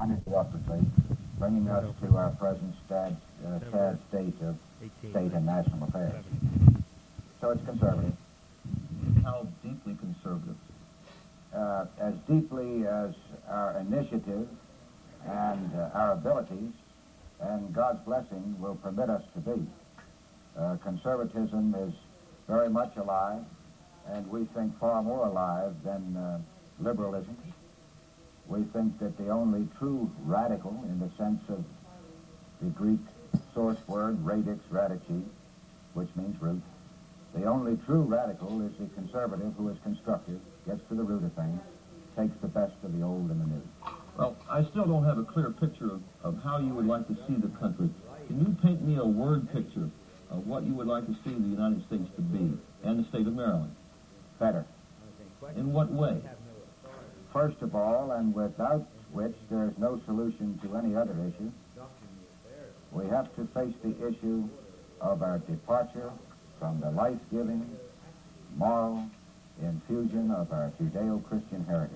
uninterruptedly, bringing us to our present sad state of state and national affairs. So it's conservative. How deeply conservative? As deeply as our initiative and our abilities and God's blessing will permit us to be. Conservatism is very much alive, and we think far more alive than liberalism. We think that the only true radical, in the sense of the Greek source word radix radici, which means root, the only true radical is the conservative who is constructive, gets to the root of things, takes the best of the old and the new. Well, I still don't have a clear picture of how you would like to see the country. Can you paint me a word picture of what you would like to see the United States to be, and the state of Maryland? Better. In what way? First of all, and without which there is no solution to any other issue, we have to face the issue of our departure from the life-giving, moral infusion of our Judeo-Christian heritage.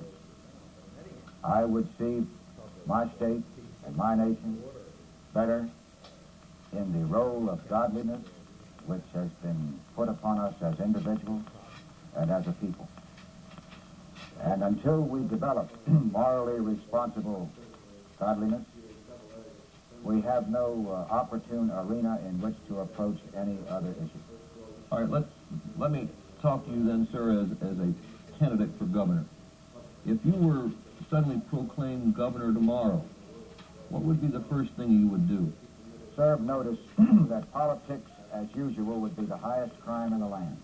I would see my state and my nation better in the role of godliness which has been put upon us as individuals and as a people. And until we develop morally responsible godliness, we have no opportune arena in which to approach any other issue. All right, let me talk to you then, sir, as a candidate for governor. If you were suddenly proclaimed governor tomorrow, what would be the first thing you would do? Serve notice that politics, as usual, would be the highest crime in the land.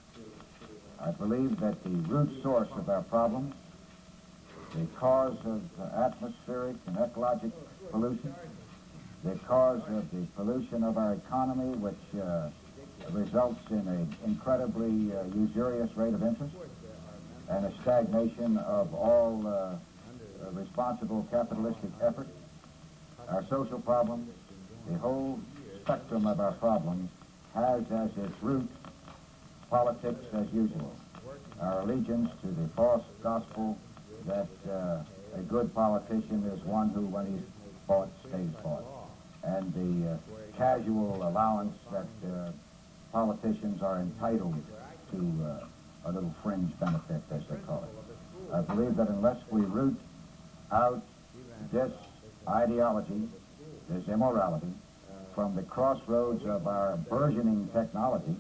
I believe that the root source of our problems, the cause of atmospheric and ecologic pollution, the cause of the pollution of our economy, which results in an incredibly usurious rate of interest and a stagnation of all responsible capitalistic effort, our social problems, the whole spectrum of our problems has as its root politics as usual. Our allegiance to the false gospel that a good politician is one who, when he's bought, stays bought. And the casual allowance that politicians are entitled to a little fringe benefit, as they call it. I believe that unless we root out this ideology, this immorality, from the crossroads of our burgeoning technology,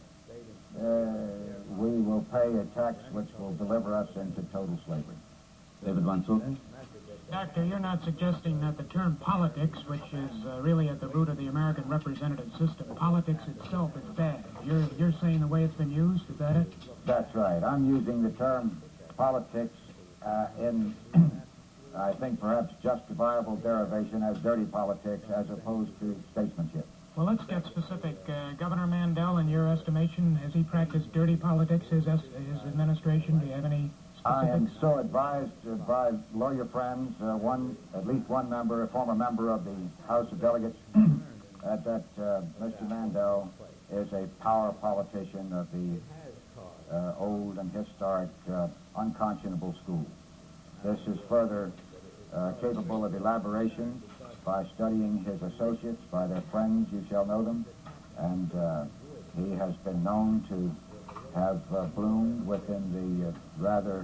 we will pay a tax which will deliver us into total slavery. David Von Sultan? Doctor, you're not suggesting that the term politics, which is really at the root of the American representative system, politics itself is bad. You're saying the way it's been used, is that it? That's right. I'm using the term politics in, I think, perhaps justifiable derivation as dirty politics as opposed to statesmanship. Well, let's get specific. Governor Mandel, in your estimation, has he practiced dirty politics, his administration? Do you have any specifics? I am so advised by lawyer friends, at least one member, a former member of the House of Delegates, that Mr. Mandel is a power politician of the old and historic unconscionable school. This is further capable of elaboration by studying his associates, by their friends, you shall know them, and he has been known to have bloomed within the rather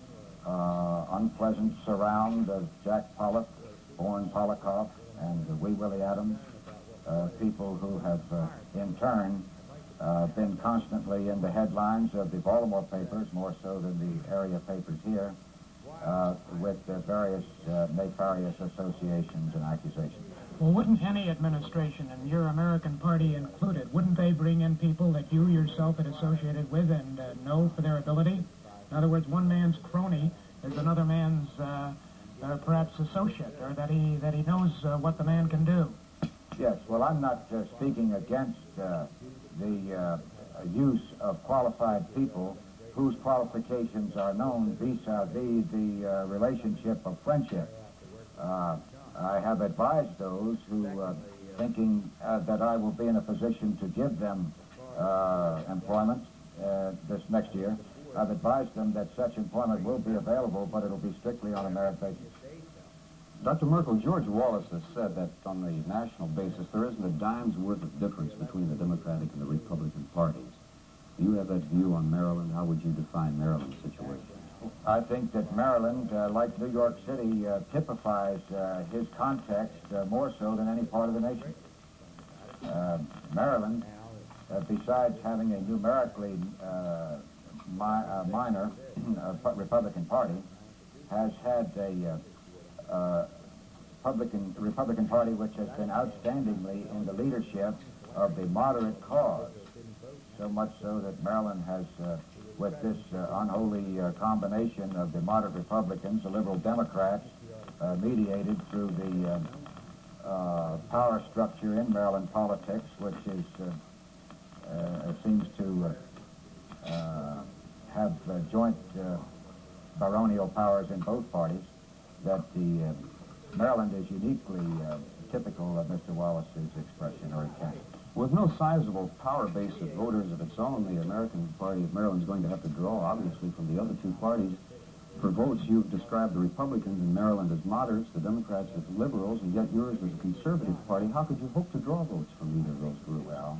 unpleasant surround of Jack Pollock, Orrin Polikoff, and Wee Willie Adams, people who have in turn been constantly in the headlines of the Baltimore papers, more so than the area papers here, with various nefarious associations and accusations. Well, wouldn't any administration, and your American Party included, wouldn't they bring in people that you yourself had associated with and know for their ability? In other words, one man's crony is another man's perhaps associate, or that he knows what the man can do. Yes, well, I'm not speaking against the use of qualified people whose qualifications are known vis-a-vis the relationship of friendship. I have advised those who, thinking that I will be in a position to give them employment this next year, I've advised them that such employment will be available, but it'll be strictly on a merit basis. Dr. Merkel, George Wallace has said that on the national basis, there isn't a dime's worth of difference between the Democratic and the Republican parties. Do you have that view on Maryland? How would you define Maryland's situation? I think that Maryland, like New York City, typifies his context more so than any part of the nation. Maryland, besides having a numerically minor Republican Party, has had a Republican Party which has been outstandingly in the leadership of the moderate cause. So much so that Maryland has, with this unholy combination of the moderate Republicans, the liberal Democrats, mediated through the power structure in Maryland politics, which is seems to have joint baronial powers in both parties, that the Maryland is uniquely typical of Mr. Wallace's expression or intent. With no sizable power base of voters of its own, the American Party of Maryland is going to have to draw, obviously, from the other two parties. For votes, you've described the Republicans in Maryland as moderates, the Democrats as liberals, and yet yours was a conservative party. How could you hope to draw votes from either of those groups? Well,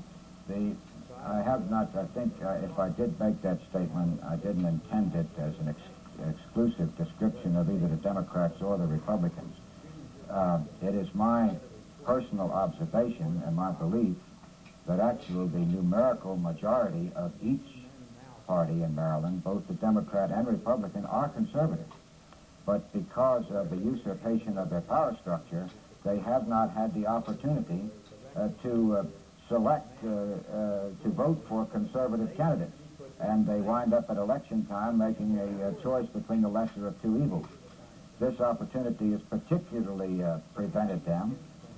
I have not, I think, if I did make that statement, I didn't intend it as an exclusive description of either the Democrats or the Republicans. It is my personal observation and my belief that actually the numerical majority of each party in Maryland, both the Democrat and Republican, are conservative. But because of the usurpation of their power structure, they have not had the opportunity to select, to vote for conservative candidates. And they wind up at election time making a choice between the lesser of two evils. This opportunity has particularly prevented them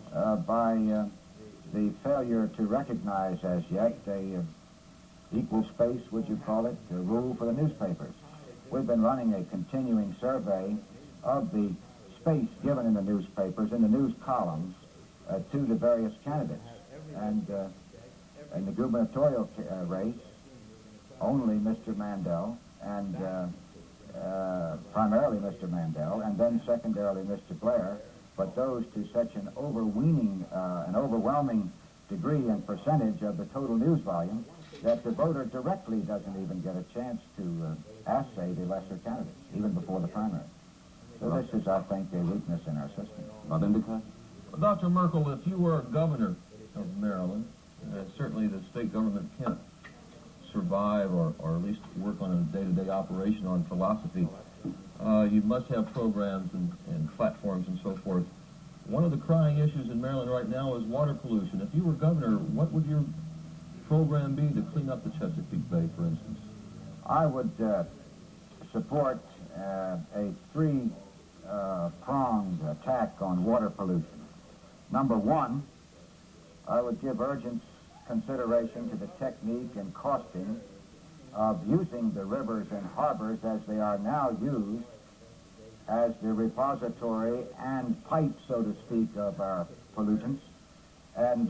by the failure to recognize as yet a equal space, would you call it, rule for the newspapers. We've been running a continuing survey of the space given in the newspapers, in the news columns, to the various candidates. And in the gubernatorial race, only Mr. Mandel, and primarily Mr. Mandel, and then secondarily Mr. Blair, but those to such an overwhelming degree and percentage of the total news volume that the voter directly doesn't even get a chance to assay the lesser candidates, even before the primary. So this is, I think, a weakness in our system. About Endicott? Well, Dr. Merkel, if you were a governor of Maryland, certainly the state government can't survive or at least work on a day-to-day operation on philosophy. You must have programs and platforms and so forth. One of the crying issues in Maryland right now is water pollution. If you were governor, what would your program be to clean up the Chesapeake Bay, for instance? I would support a three-pronged attack on water pollution. Number one, I would give urgent consideration to the technique and costing of using the rivers and harbors as they are now used as the repository and pipe, so to speak, of our pollutants, and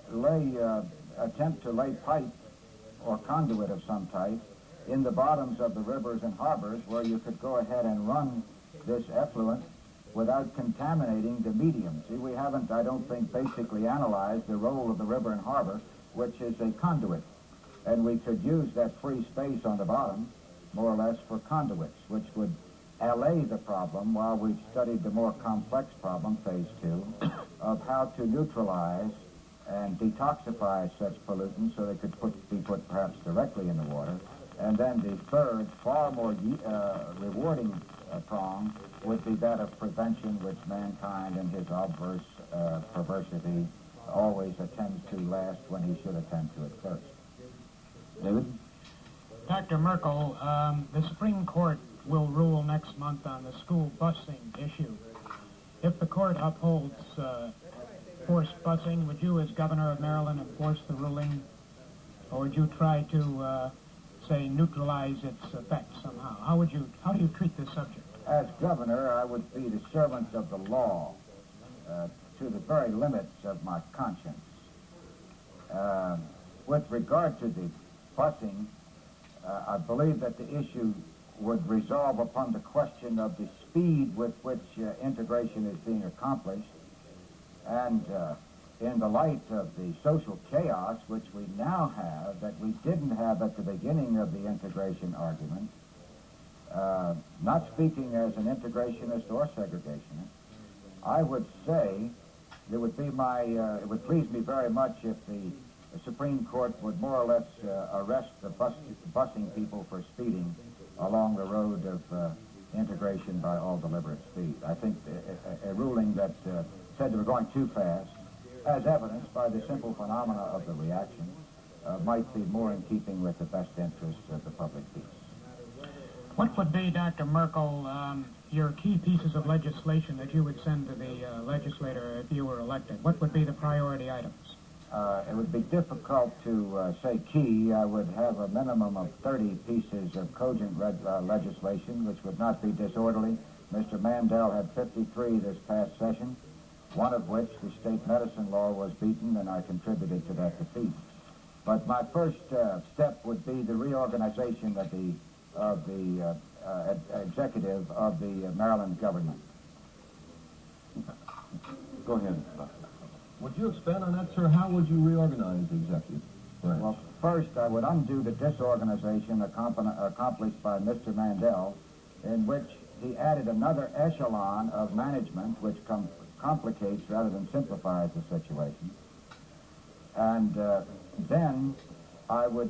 attempt to lay pipe or conduit of some type in the bottoms of the rivers and harbors where you could go ahead and run this effluent without contaminating the medium. See, we haven't, I don't think, basically analyzed the role of the river and harbor, which is a conduit. And we could use that free space on the bottom, more or less, for conduits, which would allay the problem while we studied the more complex problem, phase 2, of how to neutralize and detoxify such pollutants so they could be put perhaps directly in the water. And then the third, far more rewarding prong would be that of prevention, which mankind in his obverse perversity always attends to last when he should attend to it first. David? Dr. Merkel, the Supreme Court will rule next month on the school busing issue. If the court upholds forced busing, would you, as governor of Maryland, enforce the ruling, or would you try to, say, neutralize its effects somehow? How do you treat this subject? As governor, I would be the servant of the law to the very limits of my conscience. With regard to the busing, I believe that the issue would resolve upon the question of the speed with which integration is being accomplished, and in the light of the social chaos which we now have that we didn't have at the beginning of the integration argument, not speaking as an integrationist or segregationist, I would say it would please me very much if the Supreme Court would more or less arrest the busing people for speeding along the road of integration by all deliberate speed. I think a ruling that said they were going too fast, as evidenced by the simple phenomena of the reaction, might be more in keeping with the best interests of the public peace. What would be, Dr. Merkel, your key pieces of legislation that you would send to the legislator if you were elected? What would be the priority items? It would be difficult to say key. I would have a minimum of 30 pieces of cogent legislation, which would not be disorderly. Mr. Mandel had 53 this past session, one of which, the state medicine law, was beaten, and I contributed to that defeat. But my first step would be the reorganization of the executive of the Maryland government. Go ahead. Would you expand on that, sir? How would you reorganize the executive branch? Well, first, I would undo the disorganization accomplished by Mr. Mandel, in which he added another echelon of management which complicates rather than simplifies the situation. And then I would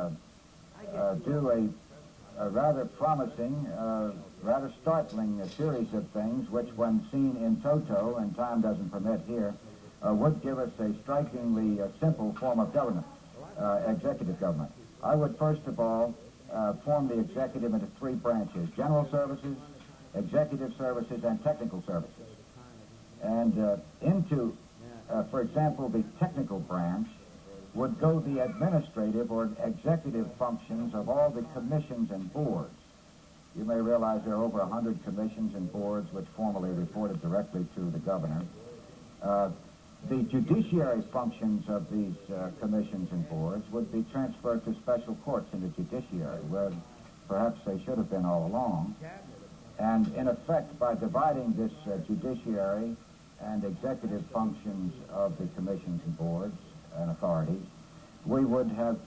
do a rather promising, rather startling series of things which, when seen in toto, and time doesn't permit here, would give us a strikingly simple form of government, executive government. I would first of all form the executive into three branches: general services, executive services, and technical services. And into, for example, the technical branch would go the administrative or executive functions of all the commissions and boards. You may realize there are over 100 commissions and boards which formally reported directly to the governor. The judiciary functions of these commissions and boards would be transferred to special courts in the judiciary, where perhaps they should have been all along. And in effect, by dividing this judiciary and executive functions of the commissions and boards and authorities, we would have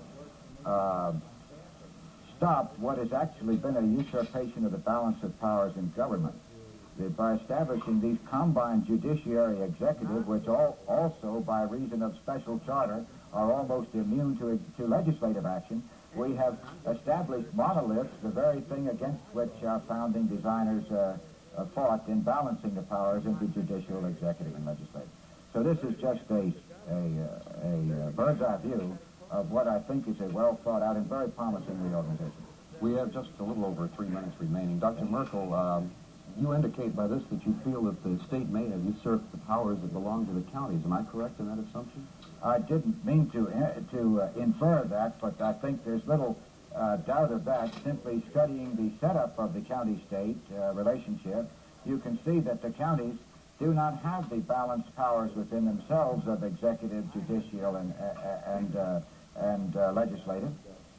stopped what has actually been a usurpation of the balance of powers in government. By establishing these combined judiciary executive, which also, by reason of special charter, are almost immune to legislative action, we have established monoliths, the very thing against which our founding designers fought in balancing the powers into judicial, executive, and legislative. So this is just a bird's eye view of what I think is a well thought out and very promising reorganization. We have just a little over 3 minutes remaining. Dr. Merkel, you indicate by this that you feel that the state may have usurped the powers that belong to the counties. Am I correct in that assumption? I didn't mean to infer that, but I think there's little doubt of that. Simply studying the setup of the county-state relationship, you can see that the counties do not have the balanced powers within themselves of executive, judicial, and legislative.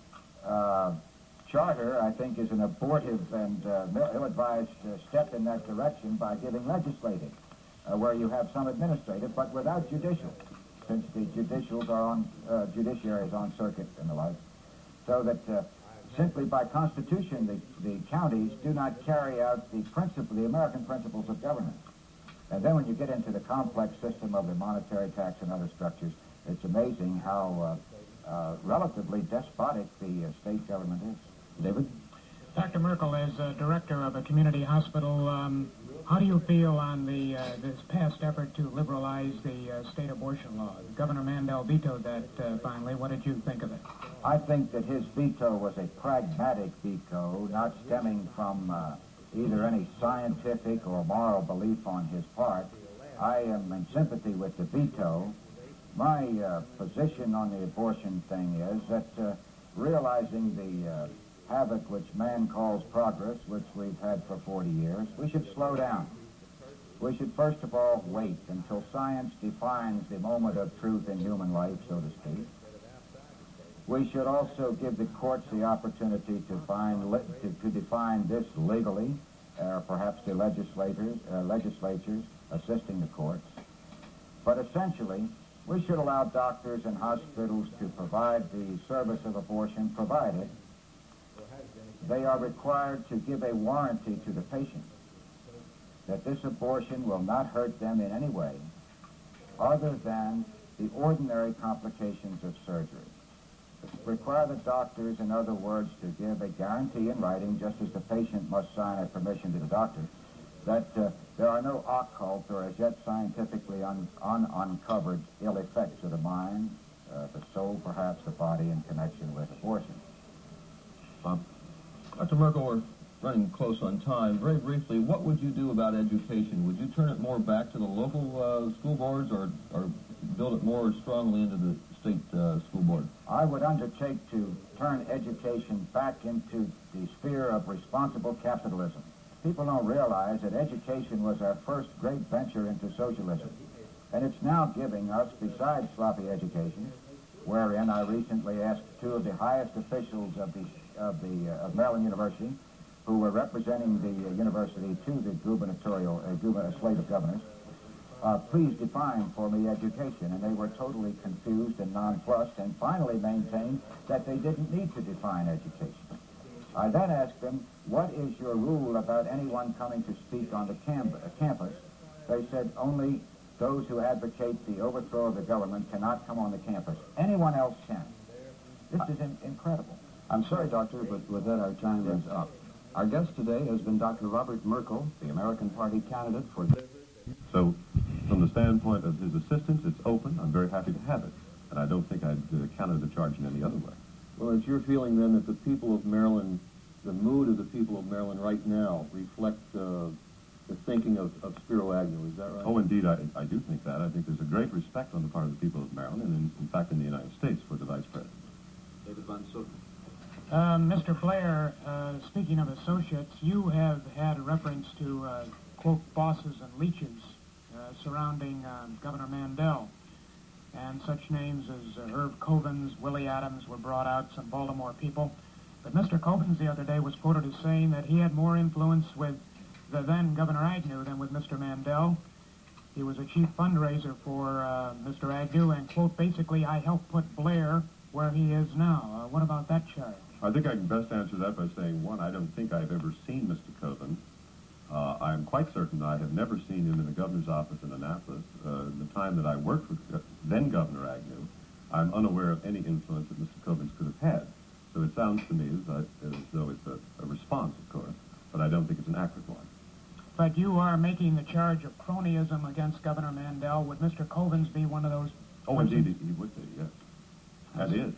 Charter, I think, is an abortive and ill-advised step in that direction by giving legislative, where you have some administrative, but without judicial, since the judiciary is on circuit and the like. So that simply by constitution, the counties do not carry out the American principles of governance. And then when you get into the complex system of the monetary tax and other structures, it's amazing how relatively despotic the state government is. David? Dr. Merkel, as director of a community hospital, how do you feel on this past effort to liberalize the state abortion law? Governor Mandel vetoed that finally. What did you think of it? I think that his veto was a pragmatic veto, not stemming from either any scientific or moral belief on his part. I am in sympathy with the veto. My position on the abortion thing is that realizing the havoc which man calls progress, which we've had for 40 years, we should slow down. We should first of all wait until science defines the moment of truth in human life, so to speak. We should also give the courts the opportunity to define this legally, or perhaps the legislatures assisting the courts. But essentially, we should allow doctors and hospitals to provide the service of abortion, provided they are required to give a warranty to the patient that this abortion will not hurt them in any way other than the ordinary complications of surgery. Require the doctors, in other words, to give a guarantee in writing, just as the patient must sign a permission to the doctor, that there are no occult or as yet scientifically uncovered ill effects of the mind, the soul, perhaps the body, in connection with abortion. Dr. Merkel, we're running close on time. Very briefly, what would you do about education? Would you turn it more back to the local school boards or build it more strongly into the state school board? I would undertake to turn education back into the sphere of responsible capitalism. People don't realize that education was our first great venture into socialism. And it's now giving us, besides sloppy education, wherein I recently asked two of the highest officials of Maryland University, who were representing the university to the gubernatorial slate of governors, please define for me education. And they were totally confused and nonplussed, and finally maintained that they didn't need to define education. I then asked them, what is your rule about anyone coming to speak on the campus? They said, only those who advocate the overthrow of the government cannot come on the campus. Anyone else can. This is incredible. I'm sorry, Doctor, but with that our time is up. Our guest today has been Dr. Robert Merkel, the American Party candidate for... So, from the standpoint of his assistance, it's open. I'm very happy to have it. And I don't think I'd counter the charge in any other way. Well, it's your feeling then that the people of Maryland, the mood of the people of Maryland right now reflect the thinking of Spiro Agnew, is that right? Oh, indeed, I do think that. I think there's a great respect on the part of the people of Maryland, and in fact in the United States, for the Vice President. David Von Soden. Mr. Blair, speaking of associates, you have had a reference to, quote, bosses and leeches surrounding Governor Mandel. And such names as Herb Covens, Willie Adams were brought out, some Baltimore people. But Mr. Covens the other day was quoted as saying that he had more influence with the then Governor Agnew than with Mr. Mandel. He was a chief fundraiser for Mr. Agnew, and, quote, basically, I helped put Blair where he is now. What about that charge? I think I can best answer that by saying, one, I don't think I've ever seen Mr. Coven. I am quite certain I have never seen him in the governor's office in Annapolis. The time that I worked with then Governor Agnew, I'm unaware of any influence that Mr. Covens could have had. So it sounds to me as though it's a response, of course, but I don't think it's an accurate one. But you are making the charge of cronyism against Governor Mandel. Would Mr. Covens be one of those Oh, persons? indeed, he would be, yes. That is.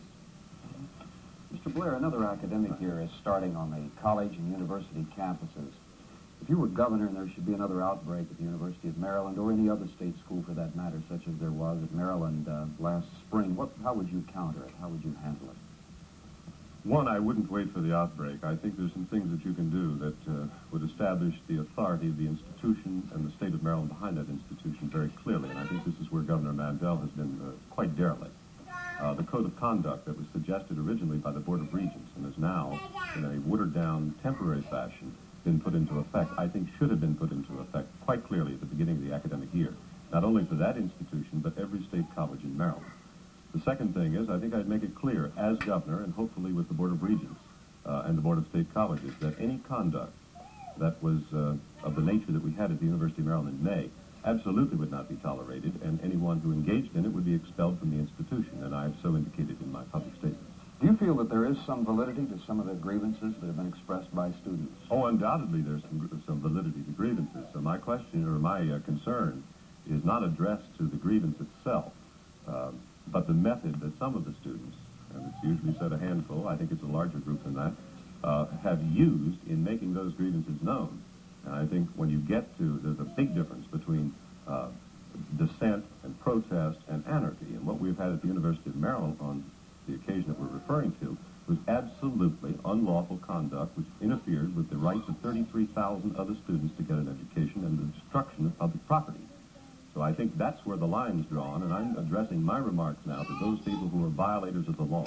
Mr. Blair, another academic year is starting on the college and university campuses. If you were governor and there should be another outbreak at the University of Maryland, or any other state school for that matter, such as there was at Maryland last spring, how would you counter it? How would you handle it? One, I wouldn't wait for the outbreak. I think there's some things that you can do that would establish the authority of the institution and the state of Maryland behind that institution very clearly, and I think this is where Governor Mandel has been quite derelict. The code of conduct that was suggested originally by the Board of Regents and is now, in a watered-down, temporary fashion, been put into effect, I think should have been put into effect quite clearly at the beginning of the academic year, not only for that institution, but every state college in Maryland. The second thing is, I think I'd make it clear, as governor, and hopefully with the Board of Regents and the Board of State Colleges, that any conduct that was of the nature that we had at the University of Maryland in May absolutely would not be tolerated, and anyone who engaged in it would be expelled from the institution, and I have so indicated in my public statements. Do you feel that there is some validity to some of the grievances that have been expressed by students? Oh, undoubtedly there's some validity to grievances. So my question, or my concern, is not addressed to the grievance itself, but the method that some of the students, and it's usually said a handful, I think it's a larger group than that, have used in making those grievances known. And I think when you get to, there's a big difference between dissent and protest and anarchy. And what we've had at the University of Maryland on the occasion that we're referring to was absolutely unlawful conduct which interfered with the rights of 33,000 other students to get an education and the destruction of public property. So I think that's where the line's drawn, and I'm addressing my remarks now to those people who are violators of the law.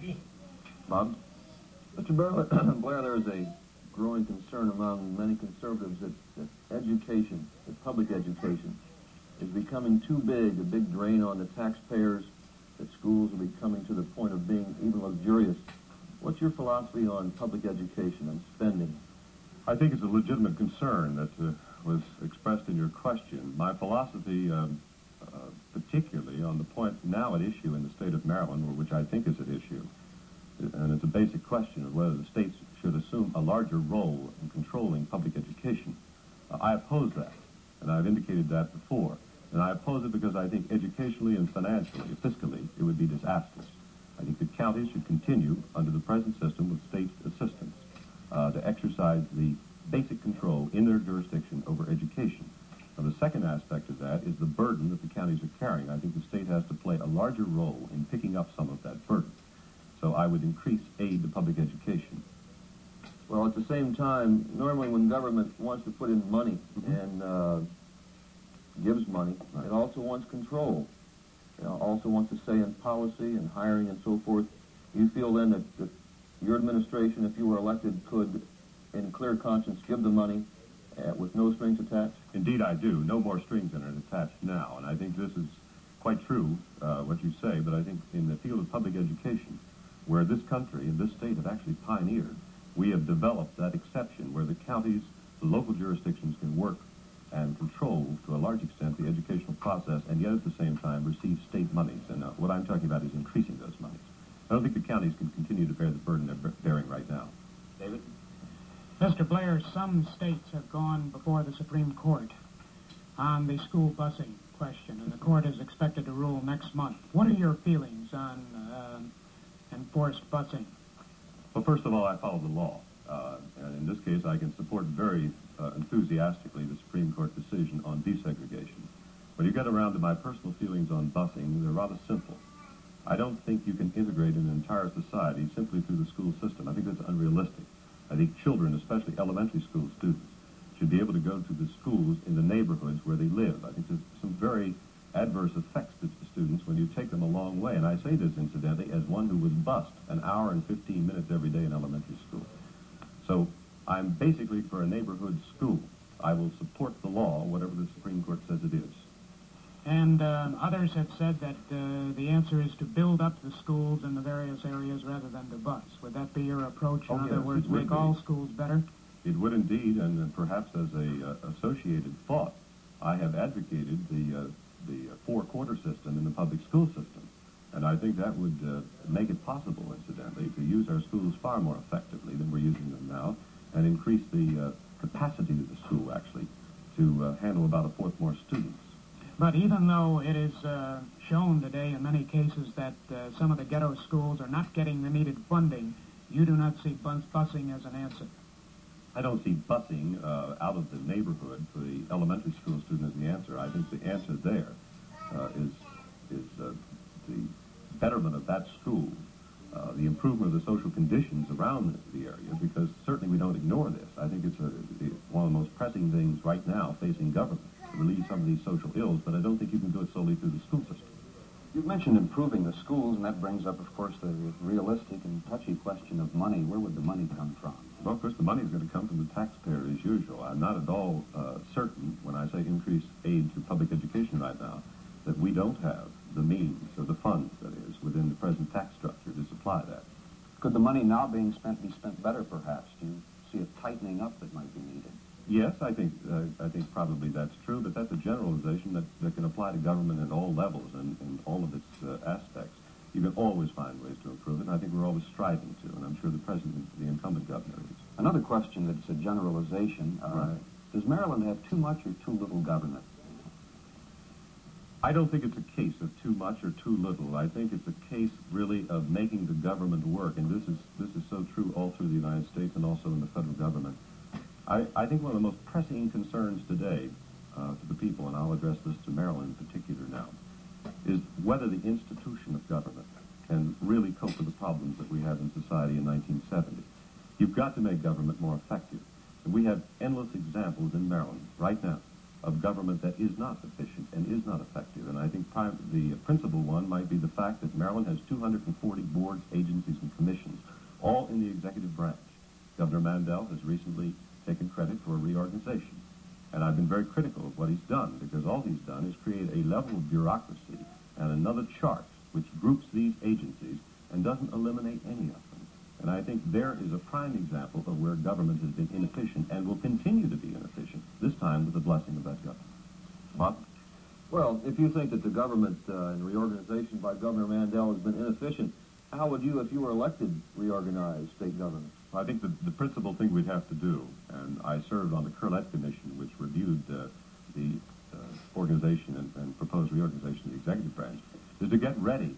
Bob? Mr. Blair, there is a growing concern among many conservatives that education, that public education, is becoming too big, a big drain on the taxpayers, that schools are becoming to the point of being even luxurious. What's your philosophy on public education and spending? I think it's a legitimate concern that was expressed in your question. My philosophy, particularly on the point now at issue in the state of Maryland, which I think is at issue, and it's a basic question of whether the states should assume a larger role in controlling public education. I oppose that, and I've indicated that before. And I oppose it because I think educationally and financially, fiscally, it would be disastrous. I think that counties should continue under the present system with state assistance to exercise the basic control in their jurisdiction over education. Now, the second aspect of that is the burden that the counties are carrying. I think the state has to play a larger role in picking up some of that burden. So I would increase aid to public education. Well, at the same time, normally when government wants to put in money and gives money, it also wants control. It also wants to say in policy and hiring and so forth. You feel then that your administration, if you were elected, could, in clear conscience, give the money with no strings attached? Indeed, I do. No more strings are attached now. And I think this is quite true, what you say, but I think in the field of public education, where this country and this state have actually pioneered, we have developed that exception where the counties, the local jurisdictions can work and control to a large extent the educational process and yet at the same time receive state monies. And what I'm talking about is increasing those monies. I don't think the counties can continue to bear the burden they're bearing right now. David? Mr. Blair, some states have gone before the Supreme Court on the school busing question, and the court is expected to rule next month. What are your feelings on enforced busing? Well, first of all, I follow the law. And in this case, I can support very enthusiastically the Supreme Court decision on desegregation. When you get around to my personal feelings on busing, they're rather simple. I don't think you can integrate an entire society simply through the school system. I think that's unrealistic. I think children, especially elementary school students, should be able to go to the schools in the neighborhoods where they live. I think there's some very adverse effects to the students when you take them a long way. And I say this, incidentally, as one who was bused an hour and 15 minutes every day in elementary school. So I'm basically for a neighborhood school. I will support the law, whatever the Supreme Court says it is. And others have said that the answer is to build up the schools in the various areas rather than to bus. Would that be your approach? In other words, make all schools better? It would indeed, and perhaps as a associated thought, I have advocated the four-quarter system in the public school system. And I think that would make it possible, incidentally, to use our schools far more effectively than we're using them now, and increase the capacity of the school, actually, to handle about a fourth more students. But even though it is shown today in many cases that some of the ghetto schools are not getting the needed funding, you do not see busing as an answer. I don't see busing out of the neighborhood for the elementary school student as the answer. I think the answer there is the betterment of that school, the improvement of the social conditions around the area, because certainly we don't ignore this. I think it's one of the most pressing things right now facing government, to relieve some of these social ills, but I don't think you can do it solely through the school system. You've mentioned improving the schools, and that brings up, of course, the realistic and touchy question of money. Where would the money come from? Well, of course, the money is going to come from the taxpayer as usual. I'm not at all certain, when I say increase aid to public education right now, that we don't have the means, or the funds, that is, within the present tax structure to supply that. Could the money now being spent be spent better, perhaps? Do you see a tightening up that might be needed? Yes, I think probably that's true, but that's a generalization that can apply to government at all levels and in all of its aspects. You can always find ways to improve it, and I think we're always striving to, and I'm sure the president, the incumbent governor is. Another question that's a generalization. Right. Does Maryland have too much or too little government? I don't think it's a case of too much or too little. I think it's a case, really, of making the government work, and this is so true all through the United States and also in the federal government. I think one of the most pressing concerns today to the people, and I'll address this to Maryland in particular now, is whether the institution of government can really cope with the problems that we have in society in 1970. You've got to make government more effective. And we have endless examples in Maryland right now of government that is not efficient and is not effective. And I think the principal one might be the fact that Maryland has 240 boards, agencies, and commissions, all in the executive branch. Governor Mandel has recently taken credit for a reorganization. And I've been very critical of what he's done, because all he's done is create a level of bureaucracy and another chart which groups these agencies and doesn't eliminate any of them. And I think there is a prime example of where government has been inefficient and will continue to be inefficient, this time with the blessing of that government. Bob? Well, if you think that the government and reorganization by Governor Mandel has been inefficient, how would you, if you were elected, reorganize state government? I think the principal thing we'd have to do, and I served on the Curlett Commission, which reviewed the organization and proposed reorganization of the executive branch, is to get rid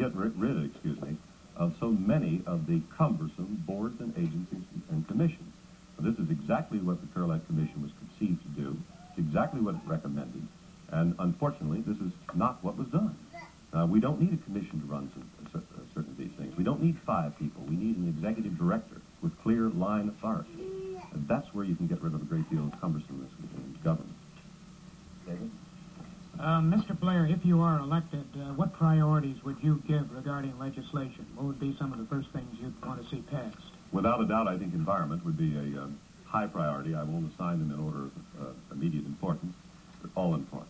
of so many of the cumbersome boards and agencies and commissions. Now, this is exactly what the Curlett Commission was conceived to do. It's exactly what it recommended. And unfortunately, this is not what was done. We don't need a commission to run certain of these things. We don't need 5 people. We need an executive director with clear line authority. And that's where you can get rid of a great deal of cumbersomeness in government. David? Mr. Blair, if you are elected, what priorities would you give regarding legislation? What would be some of the first things you'd want to see passed? Without a doubt, I think environment would be a high priority. I won't assign them in order of immediate importance. They're all important.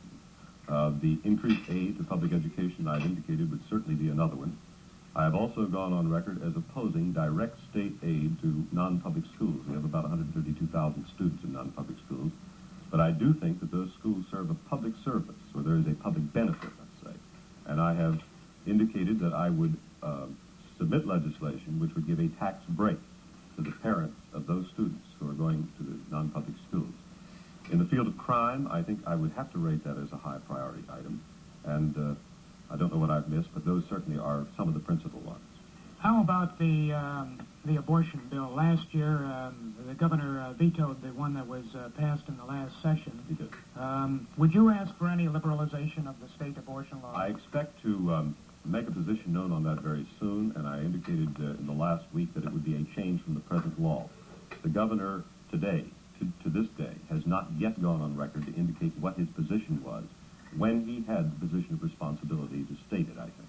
The increased aid to public education I've indicated would certainly be another one. I have also gone on record as opposing direct state aid to non-public schools. We have about 132,000 students in non-public schools. But I do think that those schools serve a public service, or there is a public benefit, let's say. And I have indicated that I would submit legislation which would give a tax break to the parents of those students who are going to the non-public schools. In the field of crime, I think I would have to rate that as a high priority item. And I don't know what I've missed, but those certainly are some of the principal ones. How about the abortion bill? Last year, the governor vetoed the one that was passed in the last session. He did. Would you ask for any liberalization of the state abortion law? I expect to make a position known on that very soon, and I indicated in the last week that it would be a change from the present law. The governor today, to this day, has not yet gone on record to indicate what his position was when he had the position of responsibility to state it, I think.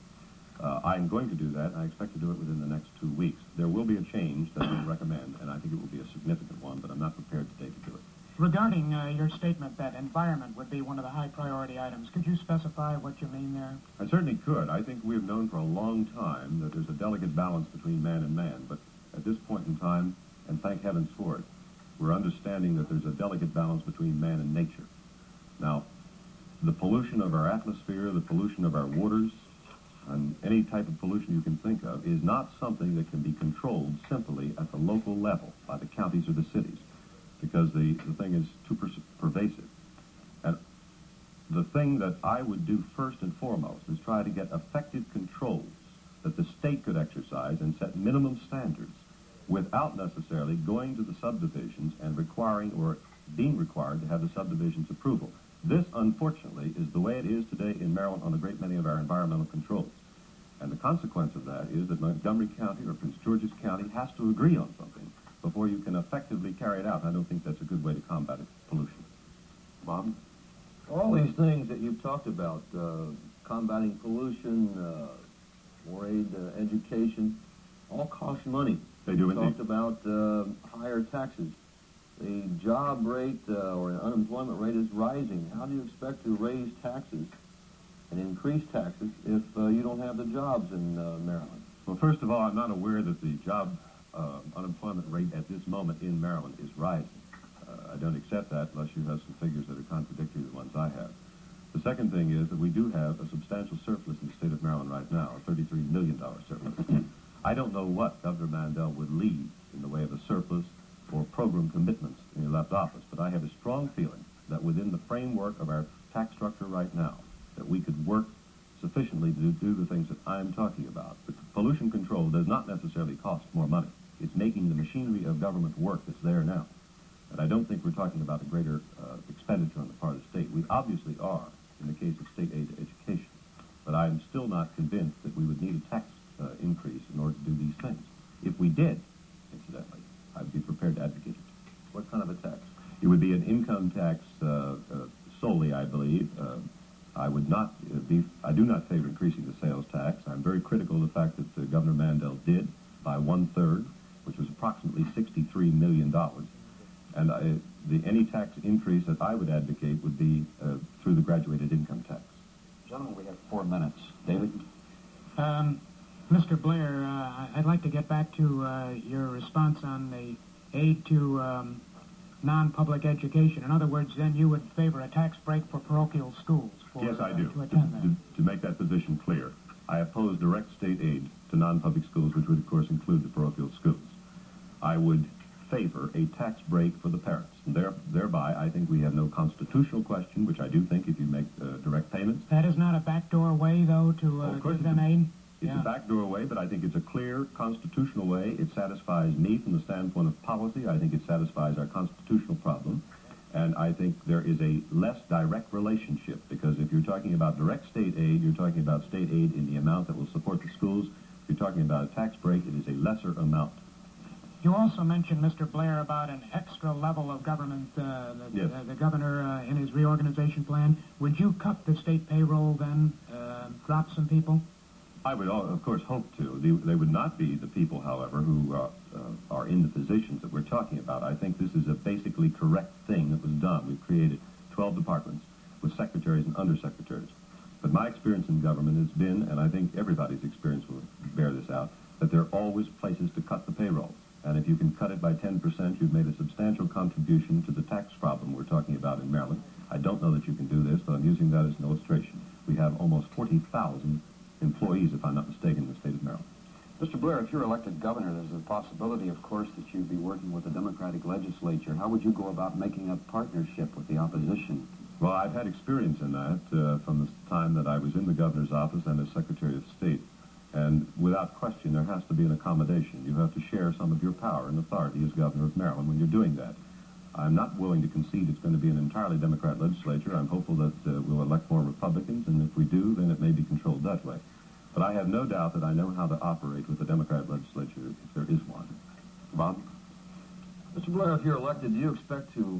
I'm going to do that, and I expect to do it within the next 2 weeks. There will be a change that I will recommend, and I think it will be a significant one, but I'm not prepared today to do it. Regarding your statement that environment would be one of the high priority items, could you specify what you mean there? I certainly could. I think we have known for a long time that there's a delicate balance between man and man, but at this point in time, and thank heavens for it, we're understanding that there's a delicate balance between man and nature. Now, the pollution of our atmosphere, the pollution of our waters, and any type of pollution you can think of is not something that can be controlled simply at the local level by the counties or the cities, because the thing is too pervasive. And the thing that I would do first and foremost is try to get effective controls that the state could exercise and set minimum standards without necessarily going to the subdivisions and requiring or being required to have the subdivision's approval. This, unfortunately, is the way it is today in Maryland on a great many of our environmental controls. And the consequence of that is that Montgomery County or Prince George's County has to agree on something before you can effectively carry it out. I don't think that's a good way to combat pollution. Bob? All these things that you've talked about, combating pollution, more aid, education, all cost money. They do You indeed. talked about higher taxes. The job rate or unemployment rate is rising. How do you expect to raise taxes and increase taxes if you don't have the jobs in Maryland? Well, first of all, I'm not aware that the job unemployment rate at this moment in Maryland is rising. I don't accept that unless you have some figures that are contradictory to the ones I have. The second thing is that we do have a substantial surplus in the state of Maryland right now, a $33 million surplus. I don't know what Governor Mandel would leave in the way of a surplus or program commitments when he left office, but I have a strong feeling that within the framework of our tax structure right now, that we could work sufficiently to do the things that I'm talking about. But pollution control does not necessarily cost more money. It's making the machinery of government work that's there now. And I don't think we're talking about a greater expenditure on the part of the state. We obviously are in the case of state aid to education. But I'm still not convinced that we would need a tax increase in order to do these things. If we did, incidentally, I'd be prepared to advocate it. What kind of a tax? It would be an income tax solely, I believe. I do not favor increasing the sales tax. I'm very critical of the fact that Governor Mandel did by 1/3, which was approximately $63 million. And any tax increase that I would advocate would be through the graduated income tax. Gentlemen, we have 4 minutes. David? Mr. Blair, I'd like to get back to your response on the aid to non-public education. In other words, then you would favor a tax break for parochial schools for, Yes, I do. to attend that. To make that position clear, I oppose direct state aid to non-public schools, which would, of course, include the parochial schools. I would favor a tax break for the parents. And thereby, I think we have no constitutional question, which I do think if you make direct payments. That is not a backdoor way, though, to give them aid? It's a backdoor way, but I think it's a clear constitutional way. It satisfies me from the standpoint of policy. I think it satisfies our constitutional problem. And I think there is a less direct relationship, because if you're talking about direct state aid, you're talking about state aid in the amount that will support the schools. If you're talking about a tax break, it is a lesser amount. You also mentioned, Mr. Blair, about an extra level of government, Yes. the governor in his reorganization plan. Would you cut the state payroll then, drop some people? I would, of course, hope to. They would not be the people, however, who are in the positions that we're talking about. I think this is a basically correct thing that was done. We've created 12 departments with secretaries and undersecretaries. But my experience in government has been, and I think everybody's experience will bear this out, that there are always places to cut the payroll. And if you can cut it by 10%, you've made a substantial contribution to the tax problem we're talking about in Maryland. I don't know that you can do this, but I'm using that as an illustration. We have almost 40,000 employees, if I'm not mistaken, in the state of Maryland. Mr. Blair, if you're elected governor, there's a possibility, of course, that you'd be working with the Democratic legislature. How would you go about making a partnership with the opposition? Well, I've had experience in that from the time that I was in the governor's office and as Secretary of State. And without question, there has to be an accommodation. You have to share some of your power and authority as governor of Maryland when you're doing that. I'm not willing to concede it's going to be an entirely Democrat legislature. I'm hopeful that we'll elect more Republicans, and if we do, then it may be controlled that way. But I have no doubt that I know how to operate with the Democrat legislature if there is one. Bob? Mr. Blair, if you're elected, do you expect to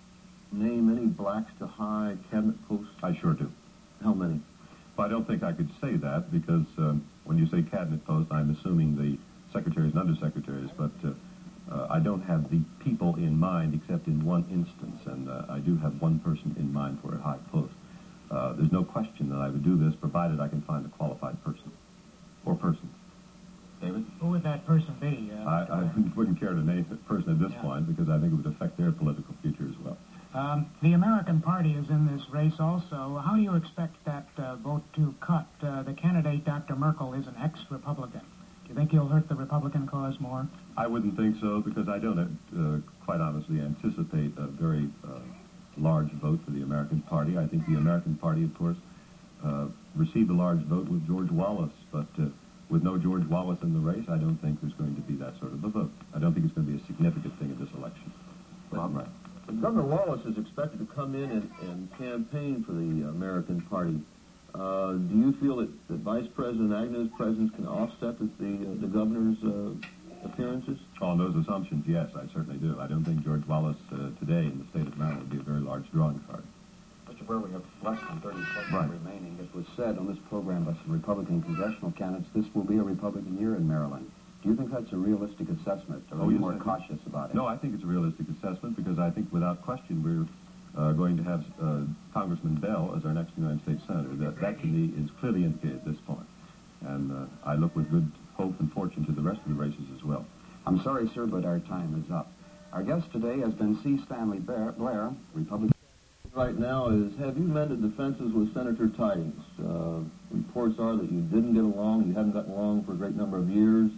name any blacks to high cabinet posts? I sure do. How many? Well, I don't think I could say that because when you say cabinet post, I'm assuming the secretaries and undersecretaries, but I don't have the people in mind except in one instance, and I do have one person in mind for a high post. There's no question that I would do this, provided I can find a qualified person or persons. David? Who would that person be? I wouldn't care to name the person at this point because I think it would affect their political future as well. The American Party is in this race also. How do you expect that vote to cut? The candidate, Dr. Merkel, is an ex-Republican. Do you think he'll hurt the Republican cause more? I wouldn't think so because I don't, quite honestly, anticipate a very large vote for the American Party. I think the American Party, of course, received a large vote with George Wallace, but with no George Wallace in the race, I don't think there's going to be that sort of a vote. I don't think it's going to be a significant thing in this election. Bob? Right. Governor Wallace is expected to come in and campaign for the American Party. Do you feel that Vice President Agnew's presence can offset the governor's appearances? On those assumptions, yes, I certainly do. I don't think George Wallace today in the state of Maryland would be a very large drawing card. Mr. Blair, we have less than 30 seconds Right. remaining. It was said on this program by some Republican congressional candidates, this will be a Republican year in Maryland. Do you think that's a realistic assessment, or are you more cautious about it? No, I think it's a realistic assessment because I think without question we're going to have Congressman Bell as our next United States Senator. That to me is clearly indicated at this point. And I look with good hope and fortune to the rest of the races as well. I'm sorry, sir, but our time is up. Our guest today has been C. Stanley Blair, Republican. Right now is, have you mended the fences with Senator Tidings? Reports are that you didn't get along, you haven't gotten along for a great number of years,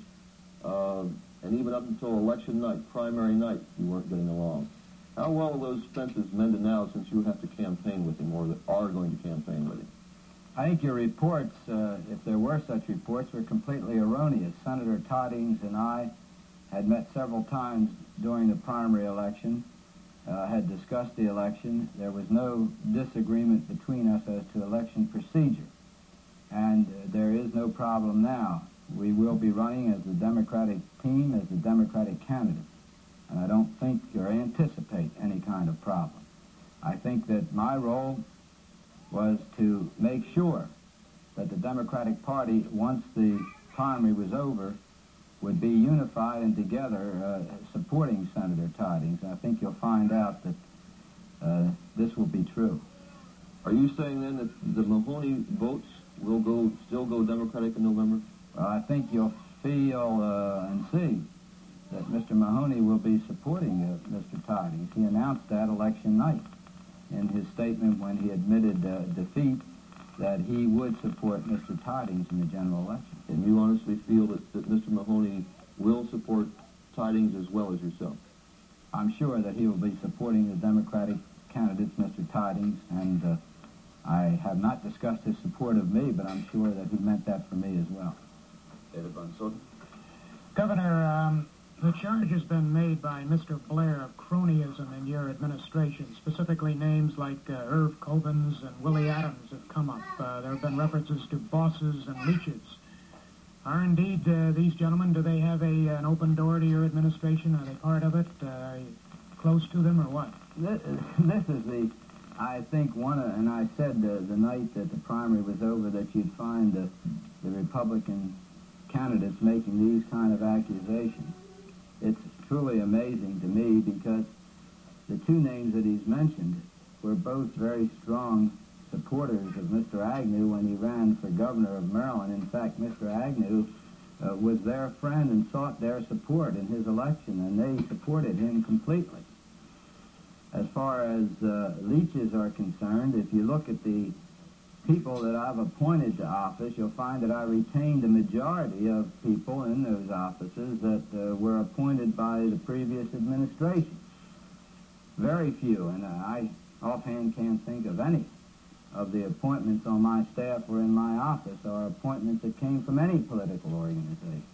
and even up until election night, primary night, you weren't getting along. How well are those fences mended now since you have to campaign with him, or that are going to campaign with him? I think your reports, if there were such reports, were completely erroneous. Senator Tidings and I had met several times during the primary election, had discussed the election. There was no disagreement between us as to election procedure, and there is no problem now. We will be running as the Democratic team, as the Democratic candidate, and I don't think or anticipate any kind of problem. I think that my role was to make sure that the Democratic Party, once the primary was over, would be unified and together supporting Senator Tidings. And I think you'll find out that this will be true. Are you saying then that the Mahoney votes will still go Democratic in November? Well, I think you'll feel and see that Mr. Mahoney will be supporting Mr. Tidings. He announced that election night in his statement when he admitted defeat, that he would support Mr. Tidings in the general election. And you honestly feel that Mr. Mahoney will support Tidings as well as yourself? I'm sure that he will be supporting the Democratic candidates, Mr. Tidings, and I have not discussed his support of me, but I'm sure that he meant that for me as well. David Van Soden. Governor, the charge has been made by Mr. Blair of cronyism in your administration. Specifically, names like Irv Covens and Willie Adams have come up. There have been references to bosses and leeches. Are indeed these gentlemen, do they have an open door to your administration? Are they part of it? Close to them or what? This is the, I think, and I said the night that the primary was over that you'd find the Republican candidates making these kind of accusations. It's truly amazing to me because the two names that he's mentioned were both very strong supporters of Mr. Agnew when he ran for governor of Maryland. In fact, Mr. Agnew was their friend and sought their support in his election, and they supported him completely. As far as leeches are concerned, if you look at the people that I've appointed to office, you'll find that I retained a majority of people in those offices that were appointed by the previous administration. Very few, and I offhand can't think of any of the appointments on my staff or in my office are appointments that came from any political organization.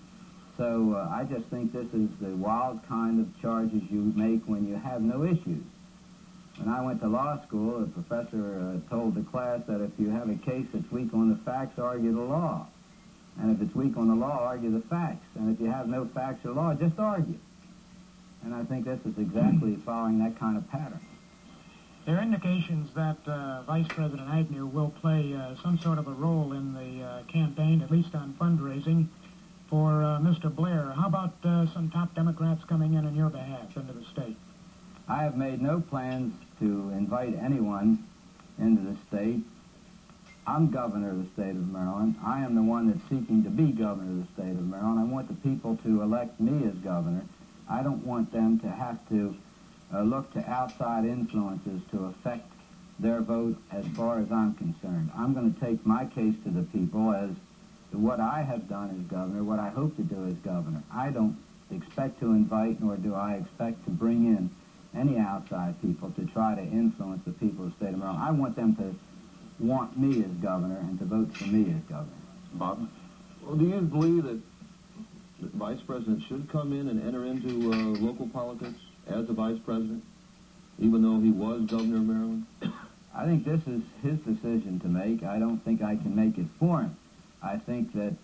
So I just think this is the wild kind of charges you make when you have no issues. When I went to law school, the professor told the class that if you have a case that's weak on the facts, argue the law. And if it's weak on the law, argue the facts. And if you have no facts or law, just argue. And I think this is exactly following that kind of pattern. There are indications that Vice President Agnew will play some sort of a role in the campaign, at least on fundraising, for Mr. Blair. How about some top Democrats coming in on your behalf into the state? I have made no plans to invite anyone into the state. I'm governor of the state of Maryland. I am the one that's seeking to be governor of the state of Maryland. I want the people to elect me as governor. I don't want them to have to look to outside influences to affect their vote as far as I'm concerned. I'm going to take my case to the people as to what I have done as governor, what I hope to do as governor. I don't expect to invite, nor do I expect to bring in any outside people to try to influence the people of the state of Maryland. I want them to want me as governor and to vote for me as governor. Bob? Well, do you believe that the vice president should come in and enter into local politics as a vice president, even though he was governor of Maryland? I think this is his decision to make. I don't think I can make it for him. I think that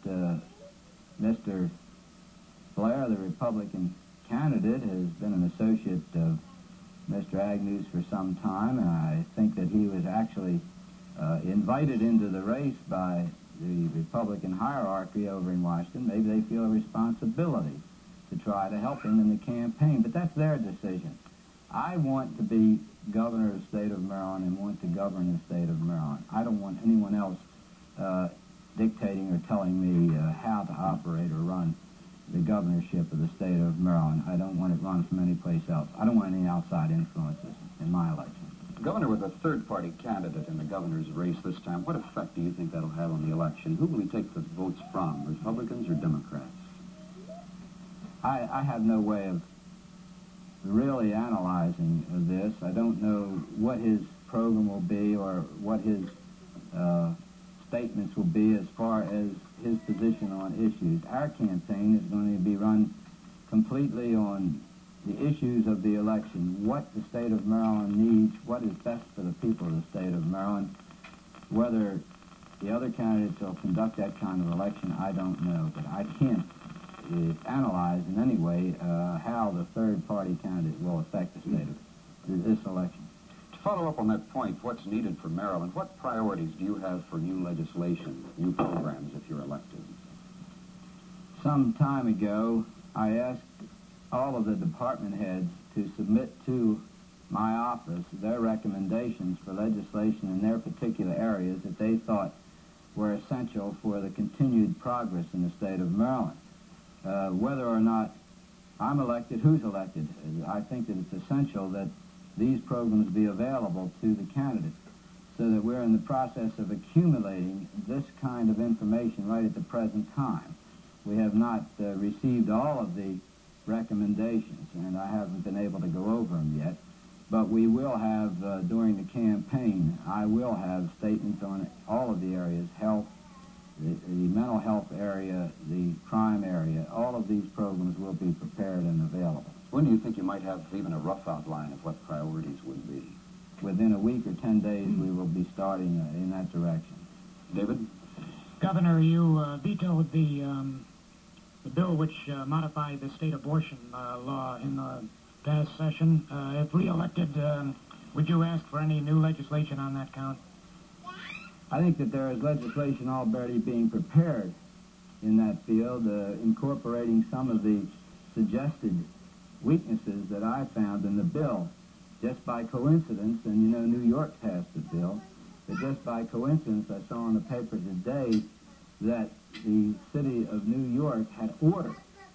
Mr. Blair, the Republican candidate, has been an associate of Mr. Agnew's for some time, and I think that he was actually invited into the race by the Republican hierarchy over in Washington. Maybe they feel a responsibility to try to help him in the campaign, but that's their decision. I want to be governor of the state of Maryland and want to govern the state of Maryland. I don't want anyone else dictating or telling me how to operate or run the governorship of the state of Maryland. I don't want it run from any place else. I don't want any outside influences in my election. Governor, with a third-party candidate in the governor's race this time, what effect do you think that'll have on the election? Who will he take the votes from, Republicans or Democrats? I have no way of really analyzing this. I don't know what his program will be or what his statements will be as far as his position on issues. Our campaign is going to be run completely on the issues of the election, what the state of Maryland needs, what is best for the people of the state of Maryland. Whether the other candidates will conduct that kind of election, I don't know, but I can't analyze in any way how the third-party candidate will affect the state of this election. follow up on that point, what's needed for Maryland, what priorities do you have for new legislation, new programs if you're elected? Some time ago, I asked all of the department heads to submit to my office their recommendations for legislation in their particular areas that they thought were essential for the continued progress in the state of Maryland. Whether or not I'm elected, who's elected, I think that it's essential that these programs be available to the candidates so that we're in the process of accumulating this kind of information right at the present time. We have not received all of the recommendations, and I haven't been able to go over them yet, but we will have, during the campaign, I will have statements on all of the areas, health, the mental health area, the crime area. All of these programs will be prepared and available. When do you think you might have even a rough outline of what priorities would be? Within a week or 10 days, we will be starting in that direction. David? Governor, you vetoed the bill which modified the state abortion law in the past session. If re-elected, would you ask for any new legislation on that count? I think that there is legislation already being prepared in that field, incorporating some of the suggested weaknesses that I found in the bill. Just by coincidence, and you know New York passed the bill, but just by coincidence I saw in the paper today that the city of New York had ordered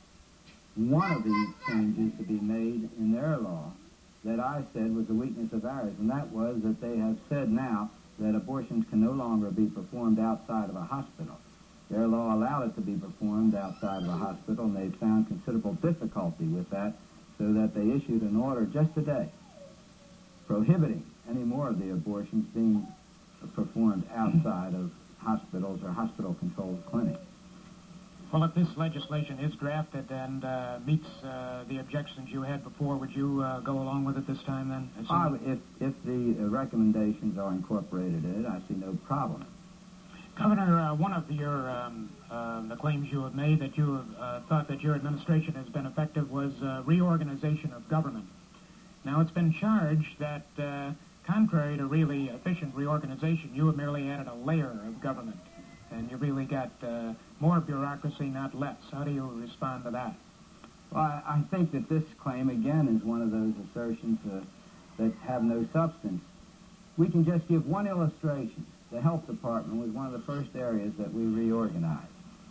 one of these changes to be made in their law that I said was a weakness of ours, and that was that they have said now that abortions can no longer be performed outside of a hospital. Their law allowed it to be performed outside of a hospital, and they found considerable difficulty with that, so that they issued an order just today prohibiting any more of the abortions being performed outside of hospitals or hospital-controlled clinics. Well, if this legislation is drafted and meets the objections you had before, would you go along with it this time then? If the recommendations are incorporated in it, I see no problem. Governor, one of your the claims you have made that you have thought that your administration has been effective was reorganization of government. Now, it's been charged that contrary to really efficient reorganization, you have merely added a layer of government, and you really got more bureaucracy, not less. How do you respond to that? Well, I think that this claim, again, is one of those assertions that have no substance. We can just give one illustration. The health department was one of the first areas that we reorganized.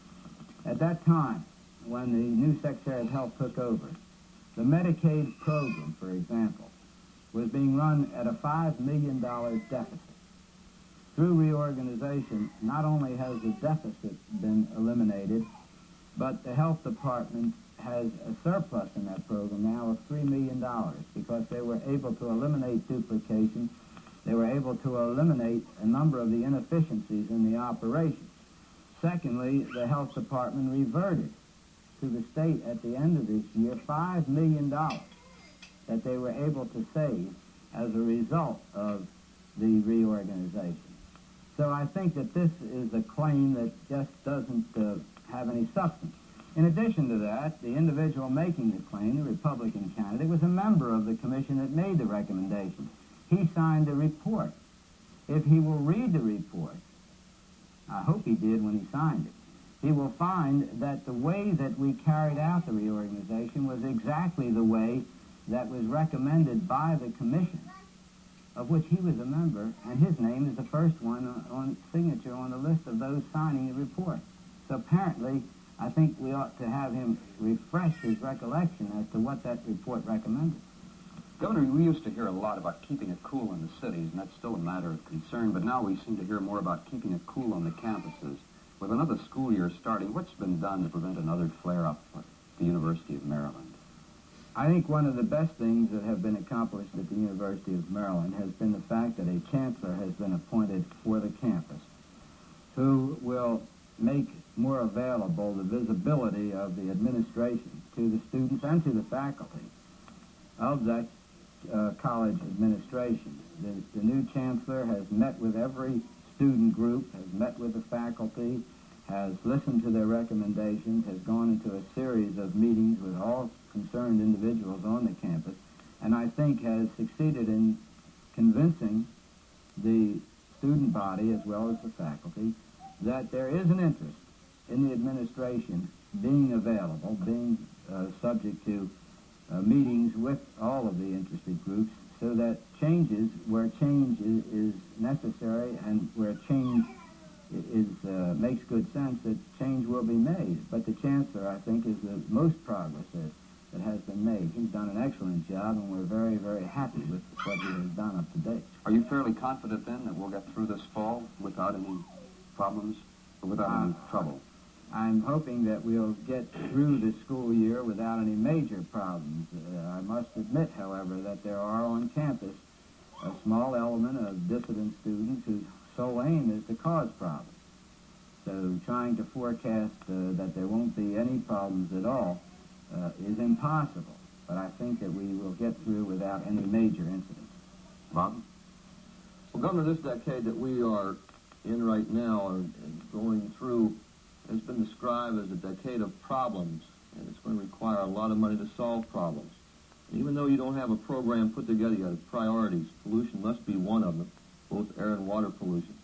At that time, when the new Secretary of Health took over, the Medicaid program, for example, was being run at a $5 million deficit. Through reorganization, not only has the deficit been eliminated, but the health department has a surplus in that program now of $3 million because they were able to eliminate duplication. They were able to eliminate a number of the inefficiencies in the operation. Secondly, the health department reverted to the state at the end of this year $5 million that they were able to save as a result of the reorganization. So I think that this is a claim that just doesn't have any substance. In addition to that, the individual making the claim, the Republican candidate, was a member of the commission that made the recommendation. He signed the report. If he will read the report, I hope he did when he signed it, he will find that the way that we carried out the reorganization was exactly the way that was recommended by the commission, of which he was a member, and his name is the first one on signature on the list of those signing the report. So apparently, I think we ought to have him refresh his recollection as to what that report recommended. Governor, we used to hear a lot about keeping it cool in the cities, and that's still a matter of concern, but now we seem to hear more about keeping it cool on the campuses. With another school year starting, what's been done to prevent another flare-up at the University of Maryland? I think one of the best things that have been accomplished at the University of Maryland has been the fact that a chancellor has been appointed for the campus who will make more available the visibility of the administration to the students and to the faculty of that college administration. The new chancellor has met with every student group, has met with the faculty, has listened to their recommendations, has gone into a series of meetings with all concerned individuals on the campus, and I think has succeeded in convincing the student body as well as the faculty that there is an interest in the administration being available, being subject to meetings with all of the interested groups, so that changes where change is necessary and where change makes good sense, that change will be made. But the Chancellor, I think, is the most progress that has been made. He's done an excellent job, and we're very, very happy with what he has done up to date. Are you fairly confident then that we'll get through this fall without any problems or without any trouble? I'm hoping that we'll get through this school year without any major problems. I must admit, however, that there are on campus a small element of dissident students whose sole aim is to cause problems. So trying to forecast that there won't be any problems at all is impossible. But I think that we will get through without any major incidents. Bob? Well, Governor, this decade that we are in right now and going through has been described as a decade of problems, and it's going to require a lot of money to solve problems. And even though you don't have a program put together, you have priorities. Pollution must be one of them, both air and water pollution.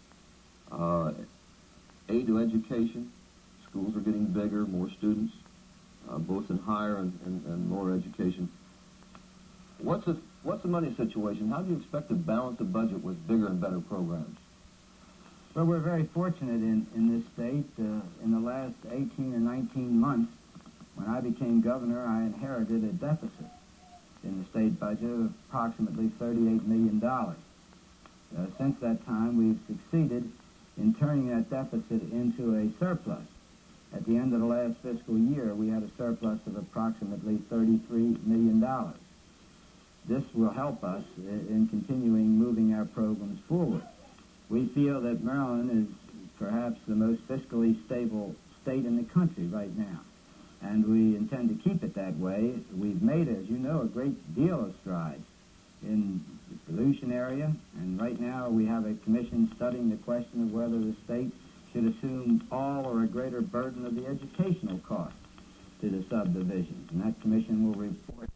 Aid to education. Schools are getting bigger, more students, both in higher and lower education. What's the money situation? How do you expect to balance the budget with bigger and better programs? Well, we're very fortunate in this state. In the last 18 or 19 months, when I became governor, I inherited a deficit in the state budget of approximately $38 million. Since that time, we've succeeded in turning that deficit into a surplus. At the end of the last fiscal year, we had a surplus of approximately $33 million. This will help us in continuing moving our programs forward. We feel that Maryland is perhaps the most fiscally stable state in the country right now, and we intend to keep it that way. We've made, as you know, a great deal of strides in the pollution area, and right now we have a commission studying the question of whether the state should assume all or a greater burden of the educational cost to the subdivisions, and that commission will report